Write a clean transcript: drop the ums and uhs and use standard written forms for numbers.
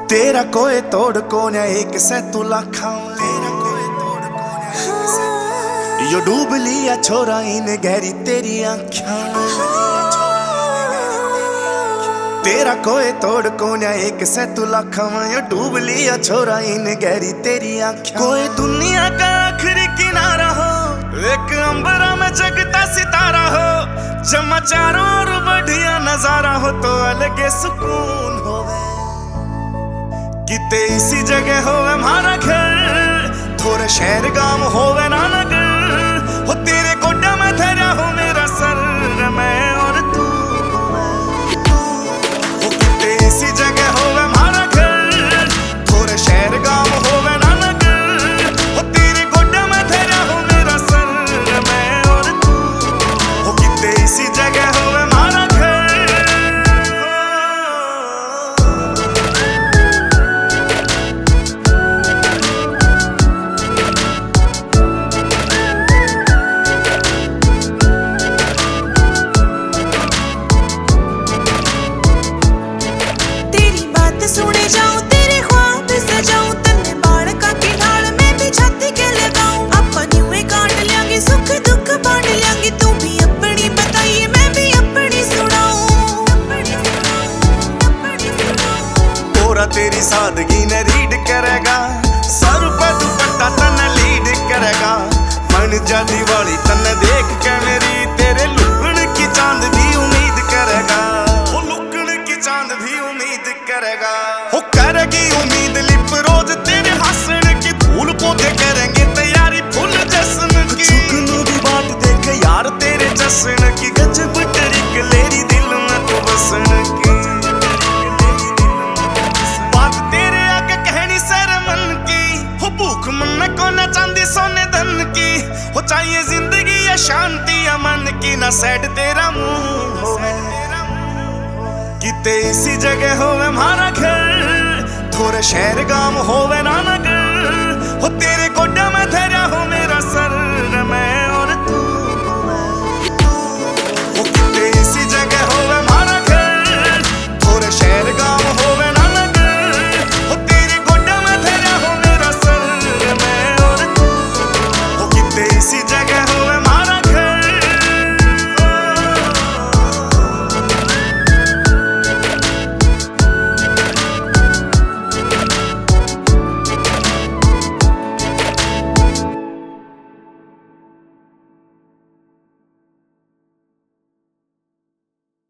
तेरा कोई तोड़ कोन्या एक से तू लाखा यो डूब लिया छोरा इन गहरी तेरी आँखों। तेरा कोई तोड़ कोन्या एक से तू लाखा यो डूब लिया छोरा इन गहरी तेरी आँखों। कोई दुनिया का आखिरी किनारा हो, एक अंबरा में जगता सितारा हो, जमा चारों ओर बढ़िया नजारा हो तो अलग सुकून हो। किते इसी जगह होवे हमारा घर, थोड़ा शहर गांव होवे ना नगर हो। तेरे गोड्डा में धरा हो मेरा सर, मैं और तू हो। किते इसी जगह होवे हमारा घर, थोड़ा शहर गांव होवे ना नगर हो। तेरे गोड्डा में धरा हो मेरा सर, मैं और तू हो। किते इसी जगह होवे हमारा घर। सुने जाऊं तेरे ख्वाब सजाऊं, तन्ने बाड़का की ढाल में भी छाती के लगाऊं। अपन यूं ही काट लेंगे सुख दुख बांट लेंगे, तू भी अपनी बताइए मैं भी अपनी सुनाऊं। पूरा तेरी सादगी ने रीड करेगा, सर पे दुपट्टा तन्ने लीड करेगा। मन जा दीवाली तन्ने देख के मेरी, तेरे लुकन की चांद भी उम्मीद करेगा। वो लुकन की चांद भी उम्मीद करेगा। हो करेगी उम्मीद लिप रोज तेरे हंसने की, फूल पौधे करेंगे तैयारी फूल जश्न की। चुकनू भी बात देख यार तेरे जश्न की, गजब तरीक लेरी दिल में तो बसन की। बात तेरे आगे कहनी सर मन की, हो भूख मन को न चांदी सोने धन की। हो चाहिए जिंदगी या शांति या मन की, ना सैड तेरा मुंह हो। किते इसी जगह होवे हमारा घर, थोड़ा शहर गांव होवे ना नगर हो। तेरे को